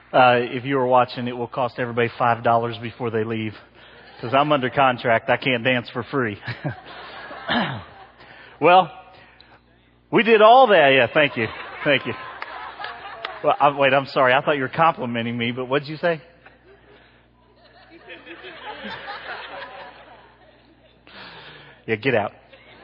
If you were watching, it will cost everybody $5 before they leave. Because I'm under contract. I can't dance for free. Well, we did all that. Yeah, thank you. Thank you. Well, wait, I'm sorry. I thought you were complimenting me, but what did you say? Yeah, get out.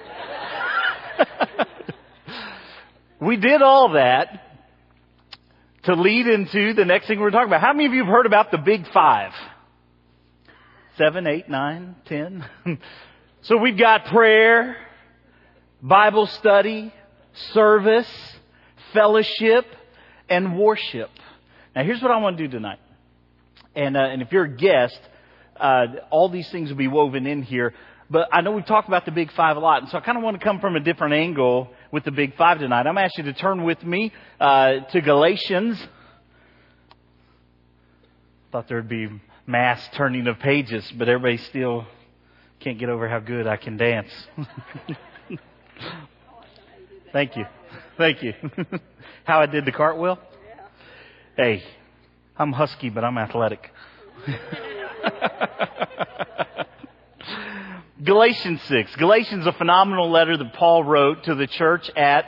We did all that to lead into the next thing we're talking about. How many of you have heard about the Big Five? 7, 8, 9, 10. So we've got prayer, Bible study, service, fellowship, and worship. Now here's what I want to do tonight. And if you're a guest, all these things will be woven in here. But I know we've talked about the Big Five a lot, and so I kind of want to come from a different angle with the Big Five tonight. I'm going to ask you to turn with me to Galatians. Thought there would be mass turning of pages, but everybody still can't get over how good I can dance. Thank you. Thank you. How I did the cartwheel? Hey, I'm husky, but I'm athletic. Galatians 6. Galatians is a phenomenal letter that Paul wrote to the church at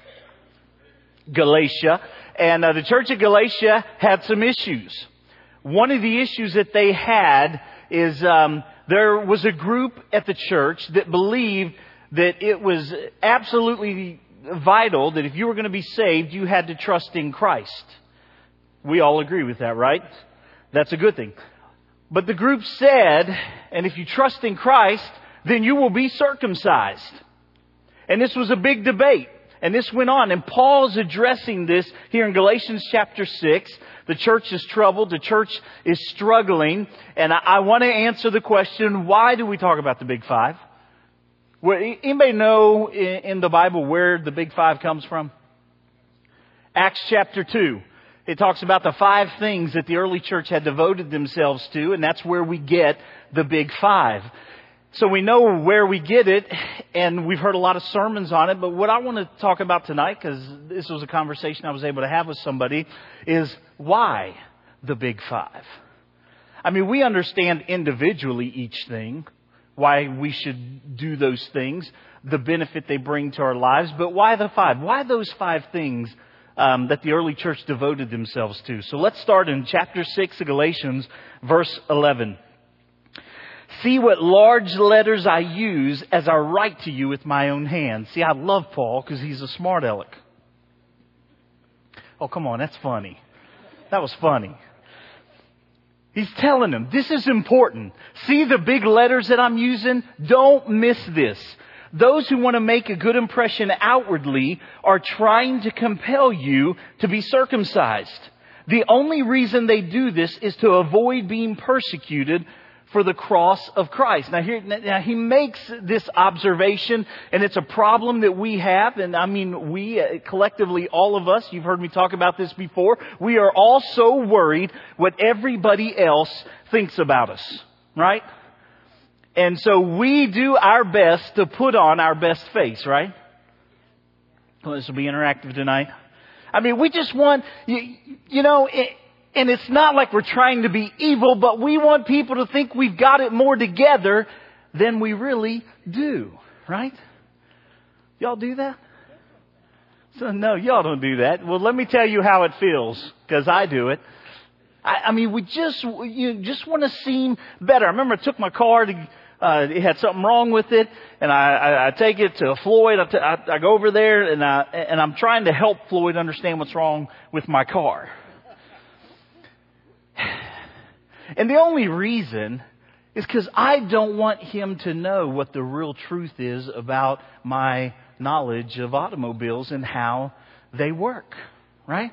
Galatia. And the church at Galatia had some issues. One of the issues that they had is there was a group at the church that believed that it was absolutely vital that if you were going to be saved, you had to trust in Christ. We all agree with that, right? That's a good thing. But the group said, and if you trust in Christ, then you will be circumcised. And this was a big debate. And this went on. And Paul's addressing this here in Galatians chapter 6. The church is troubled. The church is struggling. And I want to answer the question, why do we talk about the Big Five? Anybody know in the Bible where the Big Five comes from? Acts chapter 2. It talks about the 5 things that the early church had devoted themselves to, and that's where we get the Big Five. So we know where we get it, and we've heard a lot of sermons on it, but what I want to talk about tonight, because this was a conversation I was able to have with somebody, is why the Big Five? I mean, we understand individually each thing, why we should do those things, the benefit they bring to our lives, but why the 5? Why those 5 things that the early church devoted themselves to? So let's start in chapter 6 of Galatians, verse 11. See what large letters I use as I write to you with my own hand. See, I love Paul because he's a smart aleck. Oh, come on, that's funny. That was funny. He's telling them, this is important. See the big letters that I'm using? Don't miss this. Those who want to make a good impression outwardly are trying to compel you to be circumcised. The only reason they do this is to avoid being persecuted for the cross of Christ. Now he makes this observation, and it's a problem that we have. And I mean, we collectively, all of us, you've heard me talk about this before. We are all so worried what everybody else thinks about us, right? And so we do our best to put on our best face, right? Well, this will be interactive tonight. I mean, we just want, and it's not like we're trying to be evil, but we want people to think we've got it more together than we really do, right? Y'all do that? So, no, y'all don't do that. Well, let me tell you how it feels, because I do it. I mean, you just want to seem better. I remember I took my car to, it had something wrong with it, and I take it to Floyd. I go over there, and I'm trying to help Floyd understand what's wrong with my car. And the only reason is because I don't want him to know what the real truth is about my knowledge of automobiles and how they work, right?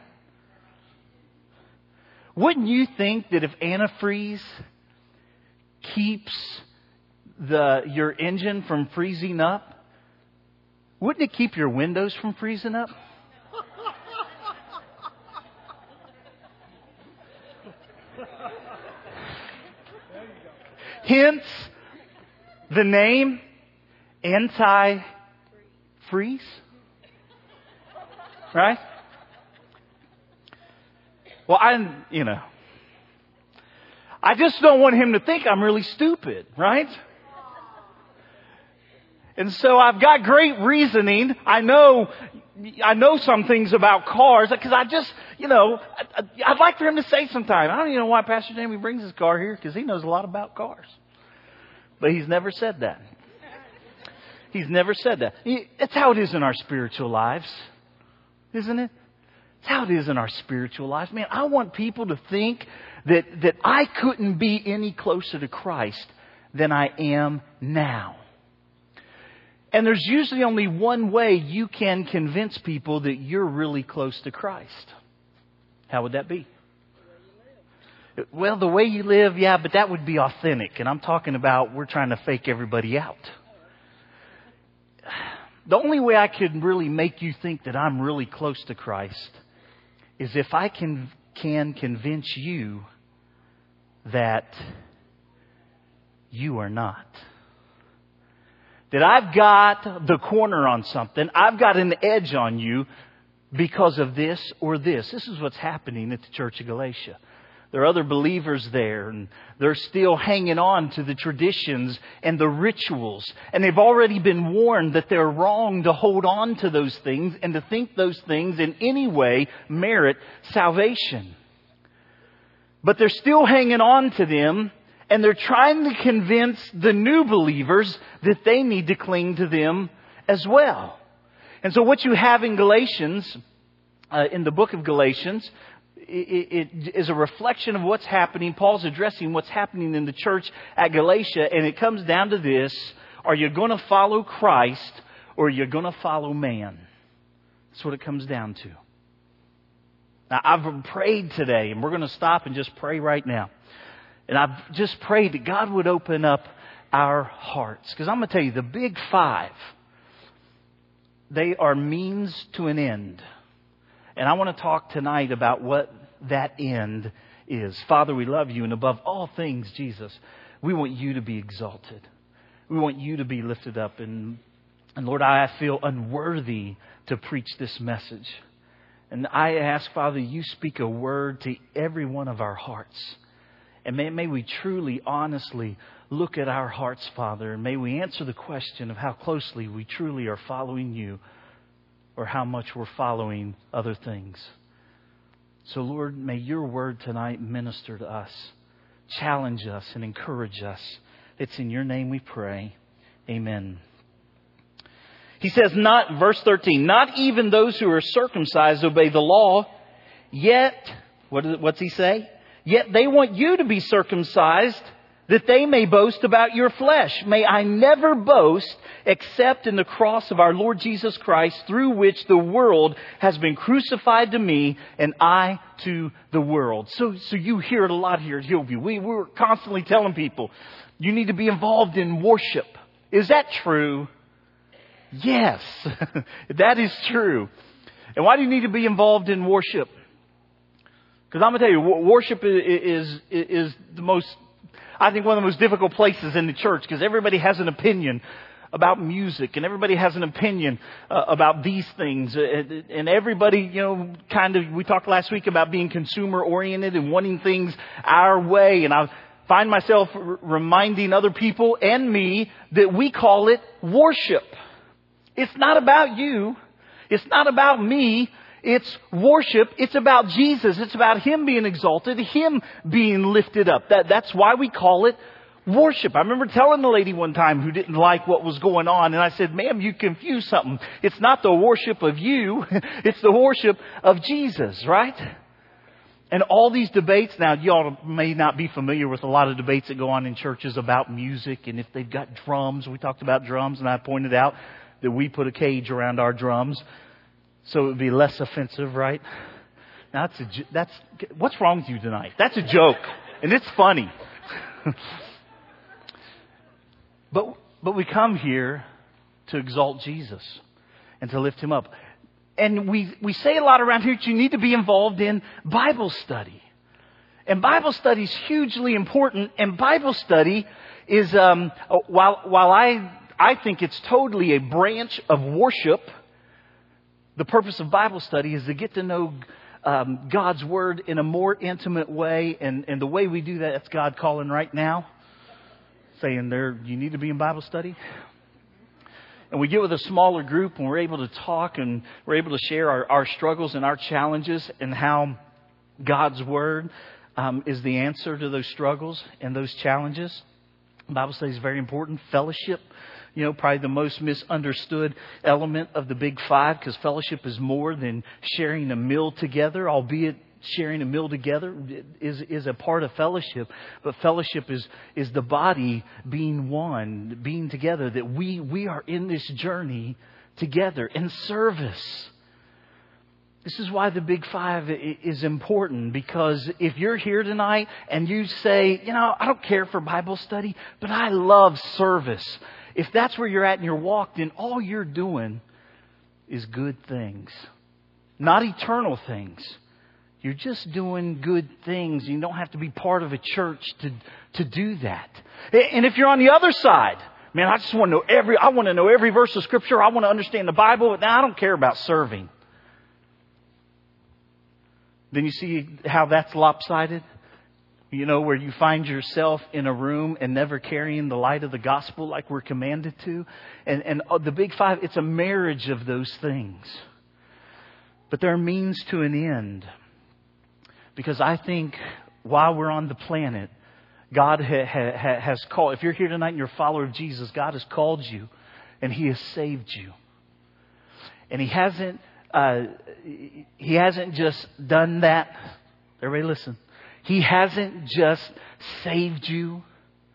Wouldn't you think that if antifreeze keeps your engine from freezing up, wouldn't it keep your windows from freezing up? Hence the name anti-freeze, right? Well, I just don't want him to think I'm really stupid, right? And so I've got great reasoning. I know some things about cars because I'd like for him to say sometime, I don't even know why Pastor Jamie brings his car here, because he knows a lot about cars. But he's never said that. He's never said that. It's how it is in our spiritual lives, isn't it? It's how it is in our spiritual lives. Man, I want people to think that I couldn't be any closer to Christ than I am now. And there's usually only one way you can convince people that you're really close to Christ. How would that be? Well, the way you live, yeah, but that would be authentic. And I'm talking about we're trying to fake everybody out. The only way I could really make you think that I'm really close to Christ is if I can convince you that you are not. That I've got the corner on something. I've got an edge on you because of this or this. This is what's happening at the Church of Galatia. There are other believers there, and they're still hanging on to the traditions and the rituals. And they've already been warned that they're wrong to hold on to those things and to think those things in any way merit salvation. But they're still hanging on to them. And they're trying to convince the new believers that they need to cling to them as well. And so what you have in Galatians, in the book of Galatians, it is a reflection of what's happening. Paul's addressing what's happening in the church at Galatia. And it comes down to this. Are you going to follow Christ or are you going to follow man? That's what it comes down to. Now, I've prayed today, and we're going to stop and just pray right now. And I've just prayed that God would open up our hearts. Because I'm going to tell you, the big five, they are means to an end. And I want to talk tonight about what that end is. Father, we love you. And above all things, Jesus, we want you to be exalted. We want you to be lifted up. And Lord, I feel unworthy to preach this message. And I ask, Father, you speak a word to every one of our hearts. And may we truly, honestly look at our hearts, Father. And may we answer the question of how closely we truly are following you or how much we're following other things. So, Lord, may your word tonight minister to us, challenge us, and encourage us. It's in your name we pray. Amen. He says, verse 13, not even those who are circumcised obey the law, yet, what's he say? Yet they want you to be circumcised, that they may boast about your flesh. May I never boast except in the cross of our Lord Jesus Christ, through which the world has been crucified to me and I to the world. So you hear it a lot here at Hillview. We're constantly telling people, you need to be involved in worship. Is that true? Yes, that is true. And why do you need to be involved in worship? Because I'm going to tell you, worship is the most, I think, one of the most difficult places in the church, because everybody has an opinion about music and everybody has an opinion about these things. And everybody, we talked last week about being consumer oriented and wanting things our way. And I find myself reminding other people and me that we call it worship. It's not about you. It's not about me. It's worship. It's about Jesus. It's about Him being exalted, Him being lifted up. That's why we call it worship. I remember telling the lady one time who didn't like what was going on, and I said, ma'am, you confused something. It's not the worship of you. It's the worship of Jesus, right? And all these debates, now y'all may not be familiar with a lot of debates that go on in churches about music and if they've got drums. We talked about drums, and I pointed out that we put a cage around our drums so it would be less offensive, right? Now that's what's wrong with you tonight? That's a joke, and it's funny. But we come here to exalt Jesus and to lift Him up. And we say a lot around here that you need to be involved in Bible study. And Bible study is hugely important. And Bible study is, while I think it's totally a branch of worship, the purpose of Bible study is to get to know God's Word in a more intimate way. And the way we do that, that's God calling right now. Saying you need to be in Bible study. And we get with a smaller group and we're able to talk and we're able to share our struggles and our challenges and how God's Word is the answer to those struggles and those challenges. The Bible study is very important. Fellowship, probably the most misunderstood element of the Big Five, because fellowship is more than sharing a meal together, albeit sharing a meal together is a part of fellowship. But fellowship is the body being one, being together, that we are in this journey together in service. This is why the Big Five is important, because if you're here tonight and you say, I don't care for Bible study, but I love service. If that's where you're at in your walk, then all you're doing is good things, not eternal things. You're just doing good things. You don't have to be part of a church to do that. And if you're on the other side, man, I just want to know every verse of Scripture. I want to understand the Bible, but now I don't care about serving. Then you see how that's lopsided? Where you find yourself in a room and never carrying the light of the gospel like we're commanded to. And the Big Five, it's a marriage of those things. But they're a means to an end. Because I think while we're on the planet, God has called. If you're here tonight and you're a follower of Jesus, God has called you and He has saved you. And He hasn't just done that. Everybody listen. He hasn't just saved you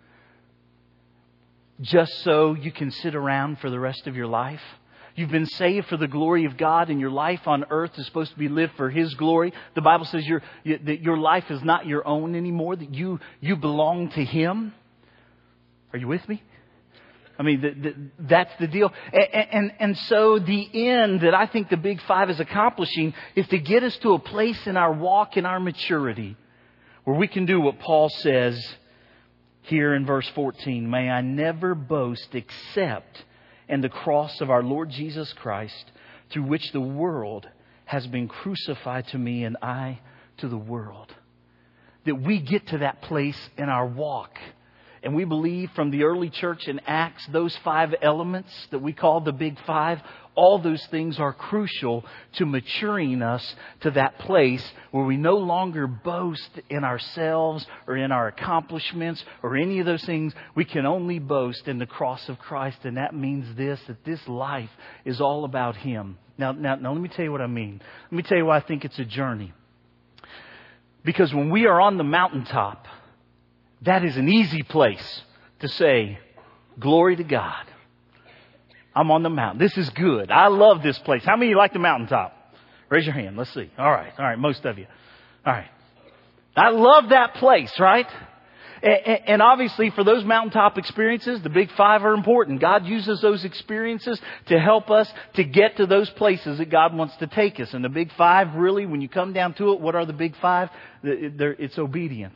just so you can sit around for the rest of your life. You've been saved for the glory of God, and your life on earth is supposed to be lived for His glory. The Bible says that your life is not your own anymore, that you belong to Him. Are you with me? I mean, that's the deal. And so the end that I think the Big Five is accomplishing is to get us to a place in our walk, in our maturity, where we can do what Paul says here in verse 14. May I never boast except in the cross of our Lord Jesus Christ, through which the world has been crucified to me and I to the world. That we get to that place in our walk. And we believe from the early church in Acts, those 5 elements that we call the Big Five, all those things are crucial to maturing us to that place where we no longer boast in ourselves or in our accomplishments or any of those things. We can only boast in the cross of Christ. And that means that this life is all about Him. Now, let me tell you what I mean. Let me tell you why I think it's a journey. Because when we are on the mountaintop, that is an easy place to say, glory to God. I'm on the mountain. This is good. I love this place. How many of you like the mountaintop? Raise your hand. Let's see. All right. Most of you. All right. I love that place, right? And obviously for those mountaintop experiences, the Big Five are important. God uses those experiences to help us to get to those places that God wants to take us. And the Big Five, really, when you come down to it, what are the Big Five? It's obedience.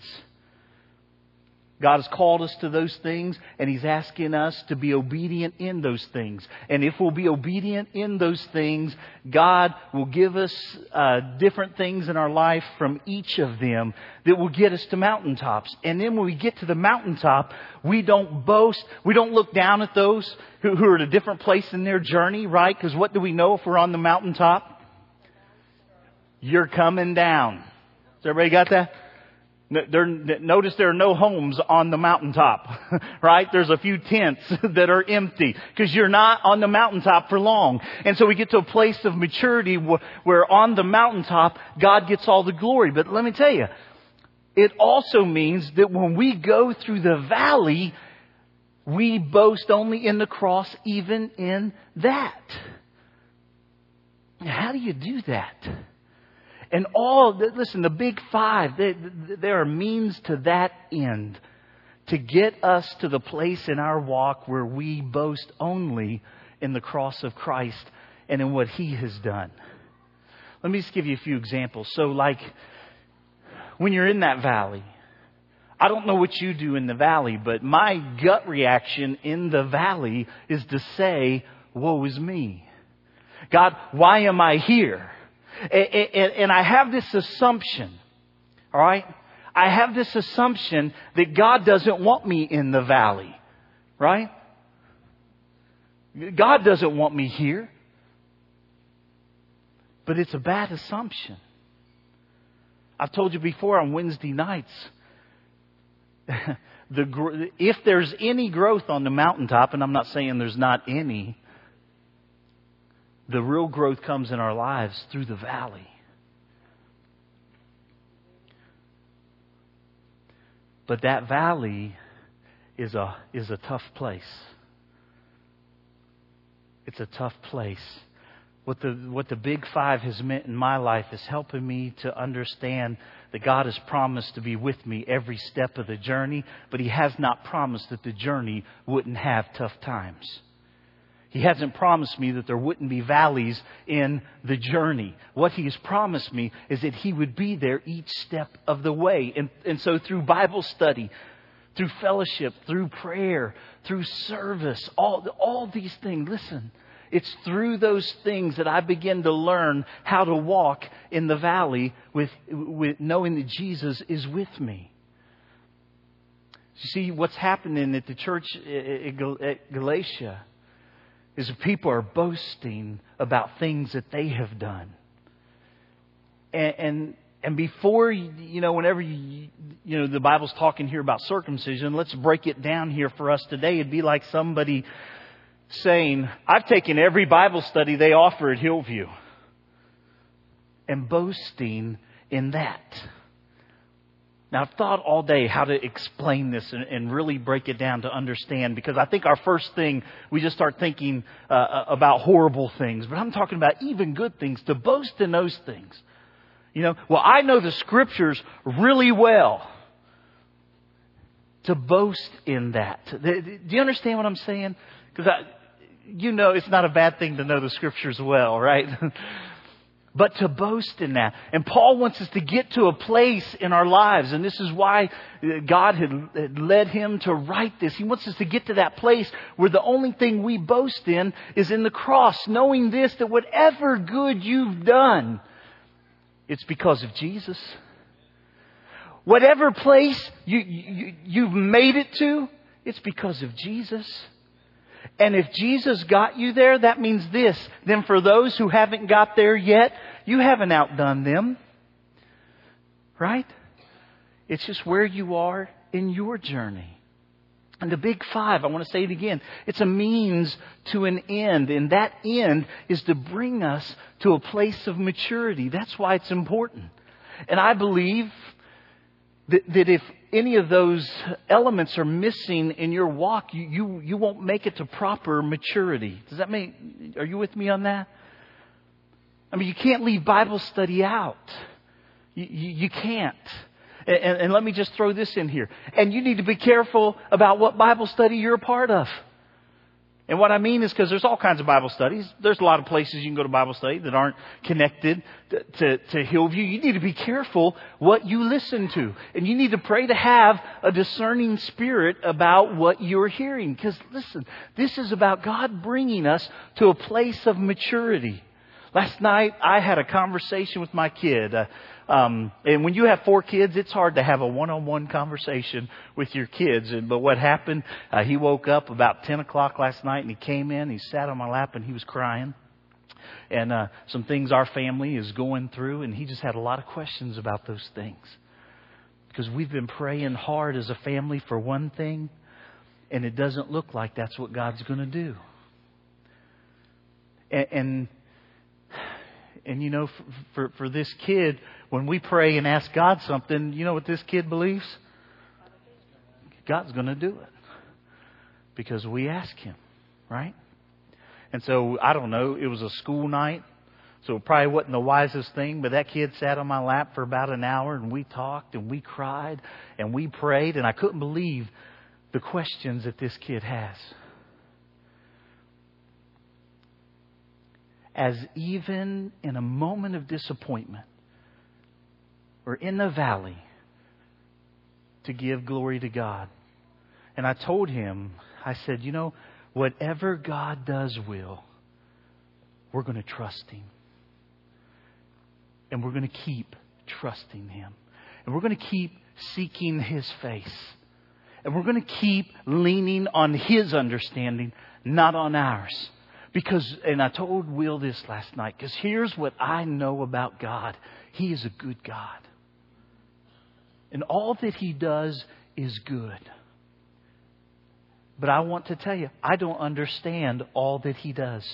God has called us to those things, and He's asking us to be obedient in those things. And if we'll be obedient in those things, God will give us different things in our life from each of them that will get us to mountaintops. And then when we get to the mountaintop, we don't boast. We don't look down at those who are at a different place in their journey, right? Because what do we know if we're on the mountaintop? You're coming down. Has everybody got that? Notice there are no homes on the mountaintop, right? There's a few tents that are empty because you're not on the mountaintop for long. And so we get to a place of maturity where on the mountaintop, God gets all the glory. But let me tell you, it also means that when we go through the valley, we boast only in the cross, even in that. How do you do that? And listen, the Big Five, there are means to that end. To get us to the place in our walk where we boast only in the cross of Christ and in what He has done. Let me just give you a few examples. So like, when you're in that valley, I don't know what you do in the valley, but my gut reaction in the valley is to say, woe is me. God, why am I here? And I have this assumption, all right? I have this assumption that God doesn't want me in the valley, right? God doesn't want me here. But it's a bad assumption. I've told you before on Wednesday nights, if there's any growth on the mountaintop, and I'm not saying there's not any, the real growth comes in our lives through the valley. But that valley is a tough place. It's a tough place. What the Big Five has meant in my life is helping me to understand that God has promised to be with me every step of the journey, but He has not promised that the journey wouldn't have tough times. He hasn't promised me that there wouldn't be valleys in the journey. What He has promised me is that He would be there each step of the way. And so through Bible study, through fellowship, through prayer, through service, all these things, listen, it's through those things that I begin to learn how to walk in the valley with knowing that Jesus is with me. You see, what's happening at the church at Galatia is that people are boasting about things that they have done. And before, whenever the Bible's talking here about circumcision, let's break it down here for us today. It'd be like somebody saying, I've taken every Bible study they offer at Hillview, and boasting in that. Now, I've thought all day how to explain this and really break it down to understand, because I think our first thing, we just start thinking about horrible things. But I'm talking about even good things, to boast in those things. Well, I know the Scriptures really well. To boast in that. Do you understand what I'm saying? Because it's not a bad thing to know the Scriptures well, right? But to boast in that. And Paul wants us to get to a place in our lives. And this is why God had led him to write this. He wants us to get to that place where the only thing we boast in is in the cross. Knowing this, that whatever good you've done, it's because of Jesus. Whatever place you've made it to, it's because of Jesus. And if Jesus got you there, that means this. Then for those who haven't got there yet, you haven't outdone them. Right? It's just where you are in your journey. And the Big Five, I want to say it again, it's a means to an end. And that end is to bring us to a place of maturity. That's why it's important. And I believe that if any of those elements are missing in your walk, you won't make it to proper maturity. Are you with me on that? I mean, you can't leave Bible study out. You can't. And let me just throw this in here. And you need to be careful about what Bible study you're a part of. And what I mean is, because there's all kinds of Bible studies. There's a lot of places you can go to Bible study that aren't connected to Hillview. You need to be careful what you listen to. And you need to pray to have a discerning spirit about what you're hearing. Because listen, this is about God bringing us to a place of maturity. Last night, I had a conversation with my kid. And when you have 4 kids, it's hard to have a one-on-one conversation with your kids. But what happened, he woke up about 10 o'clock last night and he came in, he sat on my lap and he was crying. And some things our family is going through, and he just had a lot of questions about those things. Because we've been praying hard as a family for one thing, and it doesn't look like that's what God's going to do. And for this kid, when we pray and ask God something, you know what this kid believes? God's going to do it. Because we ask Him, right? And so, I don't know, it was a school night, so it probably wasn't the wisest thing, but that kid sat on my lap for about an hour, and we talked, and we cried, and we prayed, and I couldn't believe the questions that this kid has. As even in a moment of disappointment or in the valley, to give glory to God. And I told him, I said, whatever God does will, we're going to trust Him. And we're going to keep trusting Him. And we're going to keep seeking His face. And we're going to keep leaning on His understanding, not on ours. Because, and I told Will this last night, because here's what I know about God. He is a good God. And all that He does is good. But I want to tell you, I don't understand all that He does.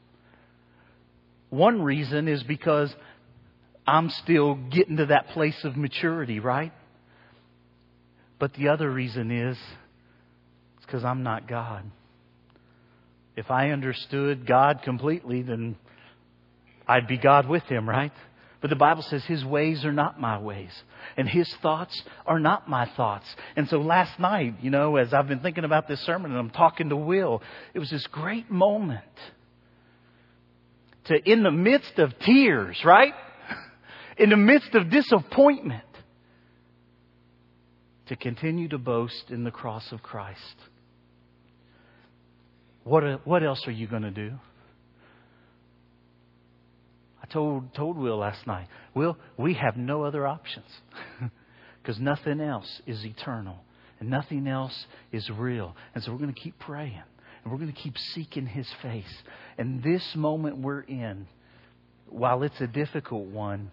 One reason is because I'm still getting to that place of maturity, right? But the other reason is it's because I'm not God. If I understood God completely, then I'd be God with Him, right? But the Bible says His ways are not my ways. And His thoughts are not my thoughts. And so last night, as I've been thinking about this sermon and I'm talking to Will, it was this great moment to, in the midst of tears, right? In the midst of disappointment, to continue to boast in the cross of Christ. What else are you going to do? I told Will last night, Will, we have no other options. Because nothing else is eternal. And nothing else is real. And so we're going to keep praying. And we're going to keep seeking His face. And this moment we're in, while it's a difficult one,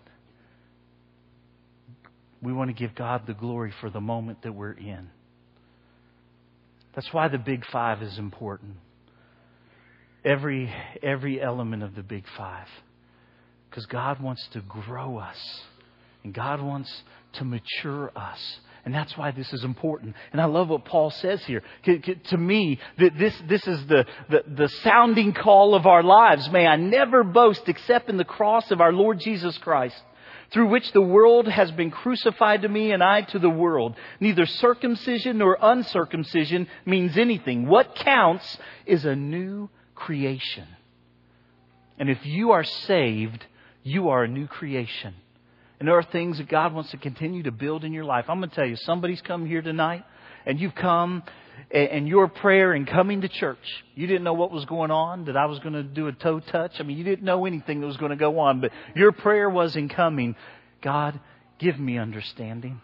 we want to give God the glory for the moment that we're in. That's why the Big Five is important. Every element of the Big Five. Because God wants to grow us. And God wants to mature us. And that's why this is important. And I love what Paul says here. To me, this is the sounding call of our lives. May I never boast except in the cross of our Lord Jesus Christ, through which the world has been crucified to me and I to the world. Neither circumcision nor uncircumcision means anything. What counts is a new creation. And if you are saved, you are a new creation. And there are things that God wants to continue to build in your life. I'm going to tell you, somebody's come here tonight and you've come and your prayer in coming to church, you didn't know what was going on, that I was going to do a toe touch. I mean, you didn't know anything that was going to go on, but your prayer was in coming, God, give me understanding.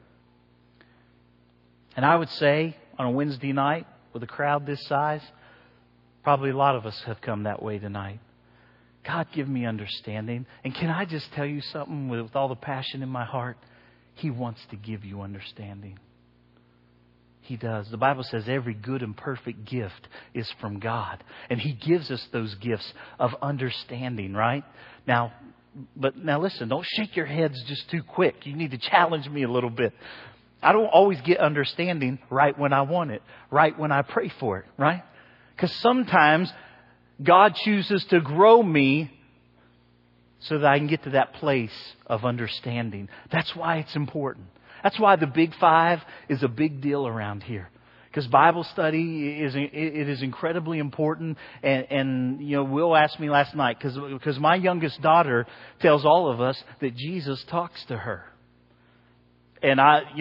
And I would say on a Wednesday night with a crowd this size, probably a lot of us have come that way tonight. God, give me understanding. And can I just tell you something with all the passion in my heart? He wants to give you understanding. He does. The Bible says every good and perfect gift is from God. And He gives us those gifts of understanding, right? Now listen, don't shake your heads just too quick. You need to challenge me a little bit. I don't always get understanding right when I want it, right when I pray for it, right? Because sometimes God chooses to grow me so that I can get to that place of understanding. That's why it's important. That's why the Big Five is a big deal around here. Because Bible study is incredibly important. And Will asked me last night, because my youngest daughter tells all of us that Jesus talks to her. And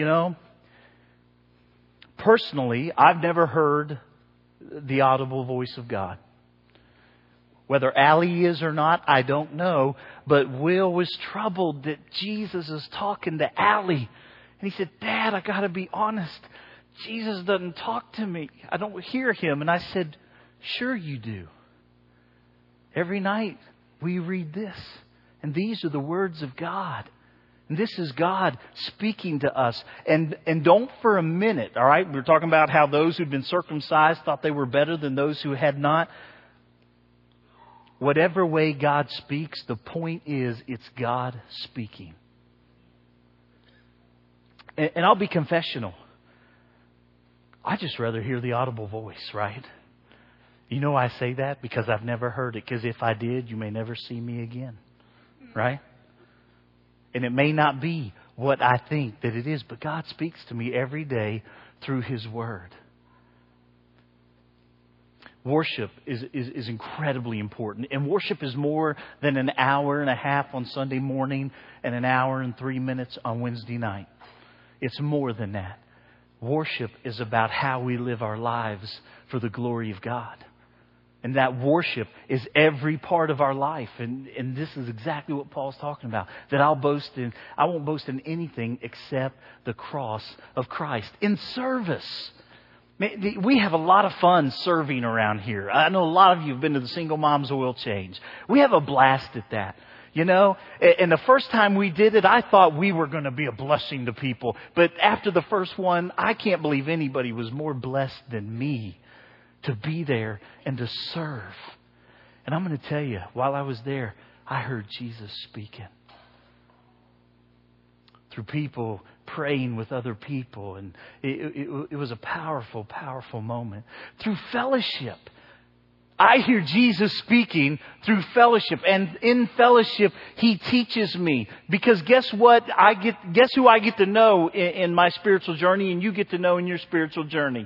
personally, I've never heard the audible voice of God. Whether Allie is or not, I don't know. But Will was troubled that Jesus is talking to Allie. And he said, Dad, I got to be honest. Jesus doesn't talk to me. I don't hear Him. And I said, sure you do. Every night we read this. And these are the words of God. And this is God speaking to us. And don't for a minute, all right? We're talking about how those who'd been circumcised thought they were better than those who had not. Whatever way God speaks, the point is it's God speaking. And I'll be confessional. I just rather hear the audible voice, right? You know I say that because I've never heard it. Because if I did, you may never see me again. Right? And it may not be what I think that it is. But God speaks to me every day through His Word. Worship is incredibly important. And worship is more than an hour and a half on Sunday morning and an hour and 3 minutes on Wednesday night. It's more than that. Worship is about how we live our lives for the glory of God. And that worship is every part of our life. And this is exactly what Paul's talking about. That I won't boast in anything except the cross of Christ. In service. We have a lot of fun serving around here. I know a lot of you have been to the Single Moms Oil Change. We have a blast at that. You know, and the first time we did it, I thought we were going to be a blessing to people. But after the first one, I can't believe anybody was more blessed than me to be there and to serve. And I'm going to tell you, while I was there, I heard Jesus speaking. Through people praying with other people. And it was a powerful, powerful moment. Through fellowship. I hear Jesus speaking through fellowship. And in fellowship, He teaches me. Because guess what? Guess who I get to know in my spiritual journey, and you get to know in your spiritual journey?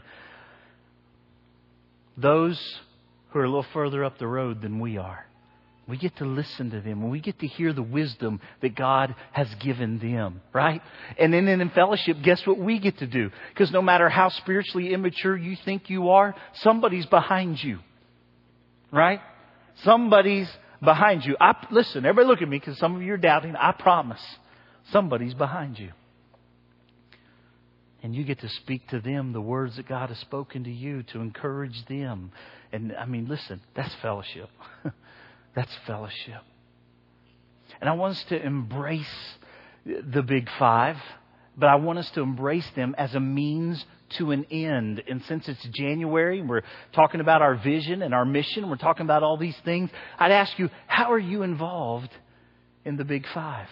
Those who are a little further up the road than we are. We get to listen to them, and we get to hear the wisdom that God has given them, right? And then in fellowship, guess what we get to do? Because no matter how spiritually immature you think you are, somebody's behind you. Right? Somebody's behind you. Listen, everybody look at me, because some of you are doubting. I promise. Somebody's behind you. And you get to speak to them the words that God has spoken to you to encourage them. And I mean, listen, that's fellowship. That's fellowship. And I want us to embrace the Big Five, but I want us to embrace them as a means to an end. And since it's January, we're talking about our vision and our mission, we're talking about all these things, I'd ask you, how are you involved in the Big Five?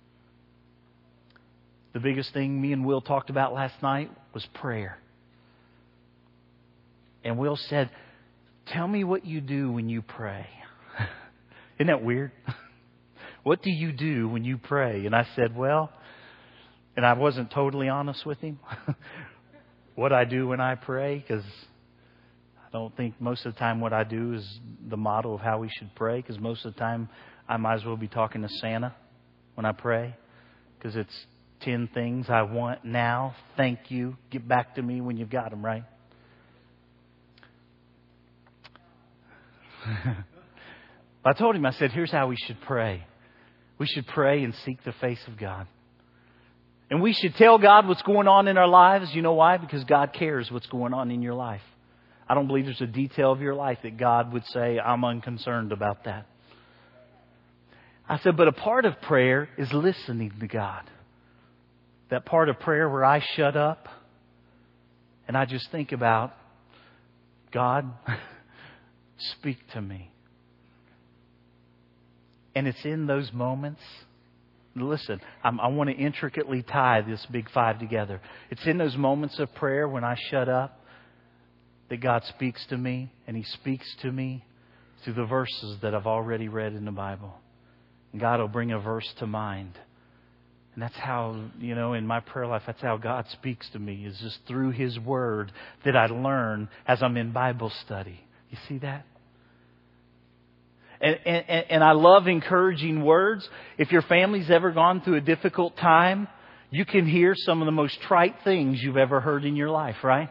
The biggest thing me and Will talked about last night was prayer. And Will said, tell me what you do when you pray. Isn't that weird? What do you do when you pray? And I said, well, and I wasn't totally honest with him. What I do when I pray, because I don't think most of the time what I do is the model of how we should pray, because most of the time I might as well be talking to Santa when I pray, because it's 10 things I want now. Thank you. Get back to me when you've got them, right? I told him, I said, here's how we should pray. We should pray and seek the face of God. And we should tell God what's going on in our lives. You know why? Because God cares what's going on in your life. I don't believe there's a detail of your life that God would say, I'm unconcerned about that. I said, but a part of prayer is listening to God. That part of prayer where I shut up and I just think about, God, speak to me. And it's in those moments. Listen, I want to intricately tie this Big Five together. It's in those moments of prayer when I shut up that God speaks to me, and He speaks to me through the verses that I've already read in the Bible. And God will bring a verse to mind. And that's how, in my prayer life, that's how God speaks to me, is just through His Word that I learn as I'm in Bible study. You see that? And I love encouraging words. If your family's ever gone through a difficult time, you can hear some of the most trite things you've ever heard in your life, right?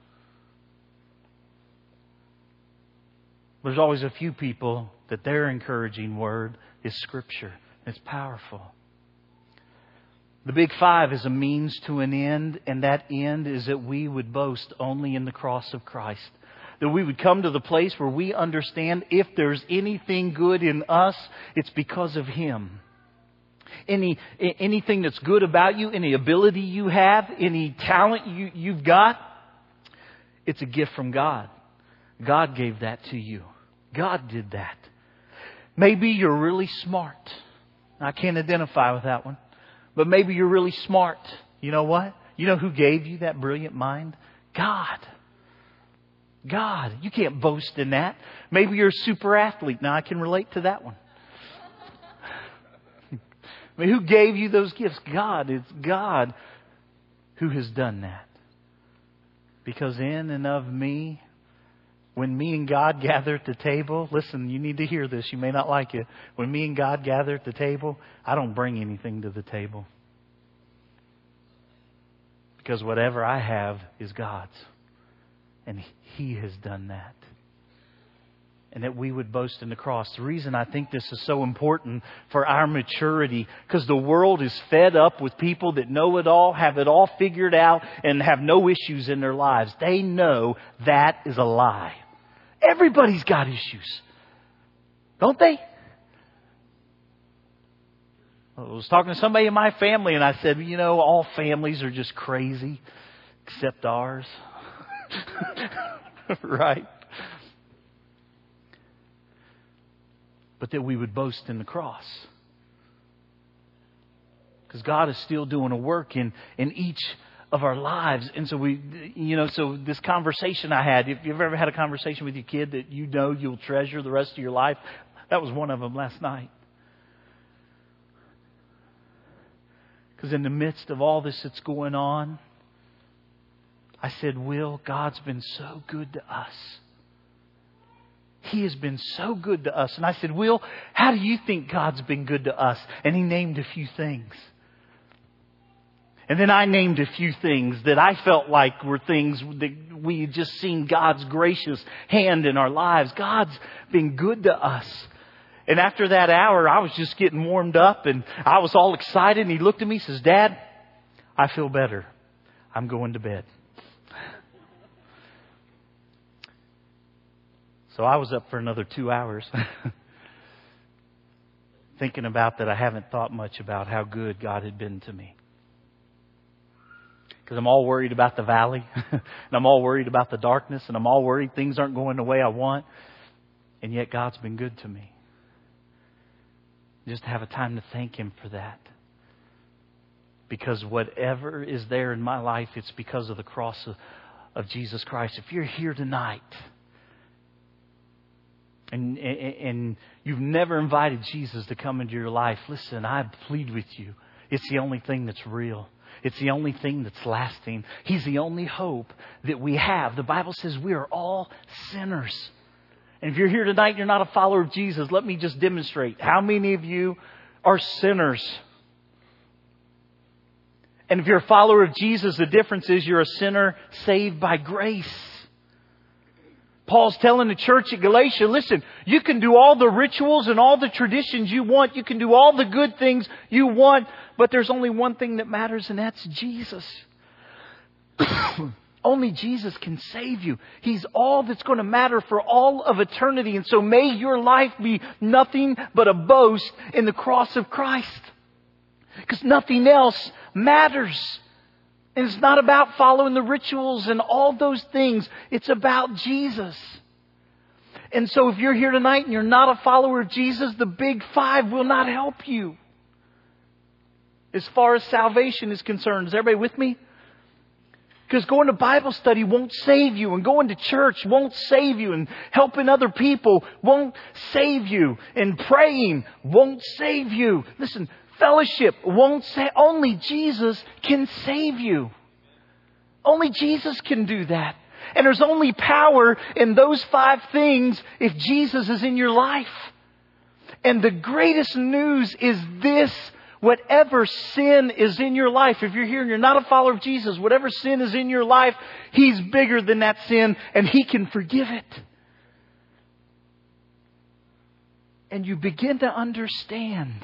There's always a few people that their encouraging word is Scripture. It's powerful. The Big Five is a means to an end, and that end is that we would boast only in the cross of Christ. That we would come to the place where we understand if there's anything good in us, it's because of Him. Anything that's good about you, any ability you have, any talent you've got, it's a gift from God. God gave that to you. God did that. Maybe you're really smart. I can't identify with that one. But maybe you're really smart. You know what? You know who gave you that brilliant mind? God. God. You can't boast in that. Maybe you're a super athlete. Now I can relate to that one. I mean, who gave you those gifts? God. It's God who has done that. Because in and of me, when me and God gather at the table, listen, you need to hear this. You may not like it. When me and God gather at the table, I don't bring anything to the table. Because whatever I have is God's. And He has done that. and that we would boast in the cross. The reason I think this is so important for our maturity, because the world is fed up with people that know it all, have it all figured out, and have no issues in their lives. They know that is a lie. Everybody's got issues. Don't they? I was talking to somebody in my family and I said, all families are just crazy except ours. Right? But that we would boast in the cross. Because God is still doing a work in each of our lives. And so so this conversation I had, if you've ever had a conversation with your kid that you'll treasure the rest of your life, that was one of them last night. Because in the midst of all this that's going on, I said, Will, God's been so good to us. He has been so good to us. And I said, Will, how do you think God's been good to us? And he named a few things. And then I named a few things that I felt like were things that we had just seen God's gracious hand in our lives. God's been good to us. And after that hour, I was just getting warmed up and I was all excited. And he looked at me and says, Dad, I feel better. I'm going to bed. So I was up for another 2 hours thinking about that I haven't thought much about how good God had been to me. Because I'm all worried about the valley and I'm all worried about the darkness and I'm all worried things aren't going the way I want. And yet God's been good to me. Just to have a time to thank Him for that. Because whatever is there in my life, it's because of the cross of Jesus Christ. If you're here tonight and you've never invited Jesus to come into your life, listen, I plead with you. It's the only thing that's real. It's the only thing that's lasting. He's the only hope that we have. The Bible says we are all sinners. And if you're here tonight and you're not a follower of Jesus, let me just demonstrate. How many of you are sinners? And if you're a follower of Jesus, the difference is you're a sinner saved by grace. Paul's telling the church at Galatia, listen, you can do all the rituals and all the traditions you want. You can do all the good things you want. But there's only one thing that matters, and that's Jesus. Only Jesus can save you. He's all that's going to matter for all of eternity. And so may your life be nothing but a boast in the cross of Christ. Because nothing else matters. And it's not about following the rituals and all those things. It's about Jesus. And so if you're here tonight and you're not a follower of Jesus, the big five will not help you. As far as salvation is concerned. Is everybody with me? Because going to Bible study won't save you. And going to church won't save you. And helping other people won't save you. And praying won't save you. Listen, fellowship won't save. Only Jesus can save you. Only Jesus can do that. And there's only power in those five things if Jesus is in your life. And the greatest news is this. Whatever sin is in your life, if you're here and you're not a follower of Jesus, whatever sin is in your life, He's bigger than that sin and He can forgive it. And you begin to understand,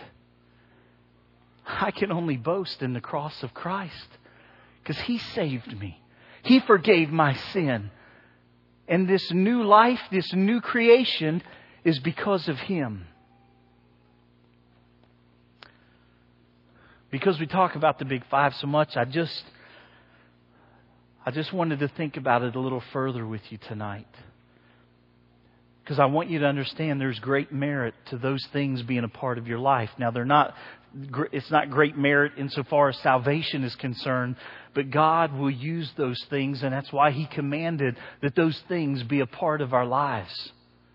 I can only boast in the cross of Christ because He saved me. He forgave my sin. And this new life, this new creation is because of Him. Because we talk about the big five so much, I just wanted to think about it a little further with you tonight. Because I want you to understand there's great merit to those things being a part of your life. Now, it's not great merit insofar as salvation is concerned, but God will use those things, and that's why He commanded that those things be a part of our lives.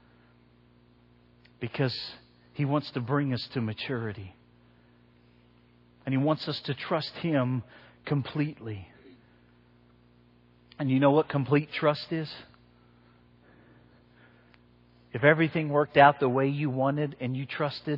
Because He wants to bring us to maturity. And He wants us to trust Him completely. And you know what complete trust is? If everything worked out the way you wanted and you trusted,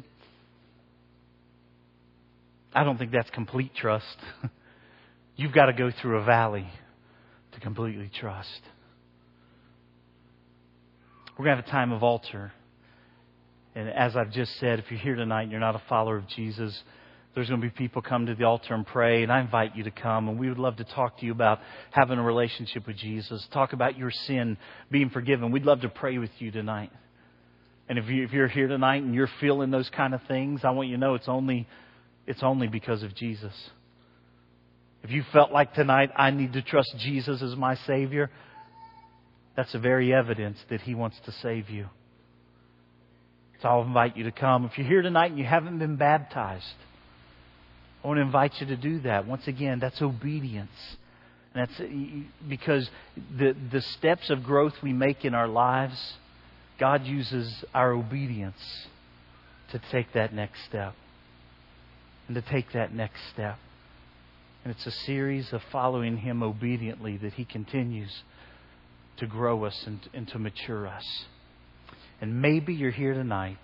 I don't think that's complete trust. You've got to go through a valley to completely trust. We're going to have a time of altar. And as I've just said, if you're here tonight and you're not a follower of Jesus, there's going to be people come to the altar and pray. And I invite you to come. And we would love to talk to you about having a relationship with Jesus. Talk about your sin being forgiven. We'd love to pray with you tonight. And if you're here tonight and you're feeling those kind of things, I want you to know it's only because of Jesus. If you felt like tonight, I need to trust Jesus as my Savior, that's the very evidence that He wants to save you. So I'll invite you to come. If you're here tonight and you haven't been baptized, I want to invite you to do that. Once again, that's obedience. And that's because the steps of growth we make in our lives, God uses our obedience to take that next step. And to take that next step. And it's a series of following Him obediently that He continues to grow us and to mature us. And maybe you're here tonight.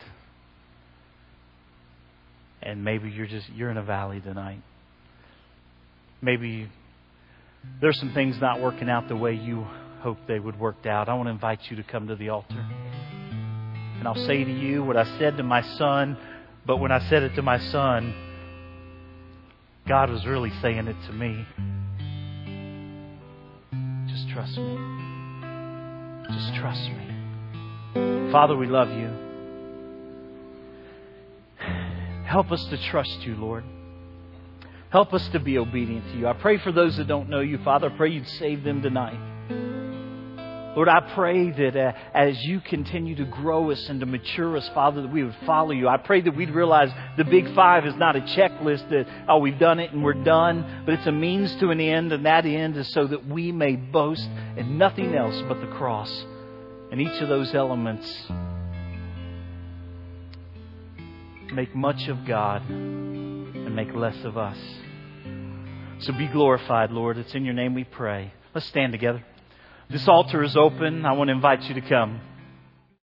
And maybe you're in a valley tonight. Maybe there's some things not working out the way you hoped they would work out. I want to invite you to come to the altar. And I'll say to you what I said to my son, but when I said it to my son, God was really saying it to me. Just trust me. Just trust me. Father, we love you. Help us to trust you, Lord. Help us to be obedient to you. I pray for those that don't know you, Father. I pray you'd save them tonight. Lord, I pray that as you continue to grow us and to mature us, Father, that we would follow you. I pray that we'd realize the big five is not a checklist that, oh, we've done it and we're done, but it's a means to an end, and that end is so that we may boast in nothing else but the cross. And each of those elements make much of God and make less of us. So be glorified, Lord. It's in your name we pray. Let's stand together. This altar is open. I want to invite you to come.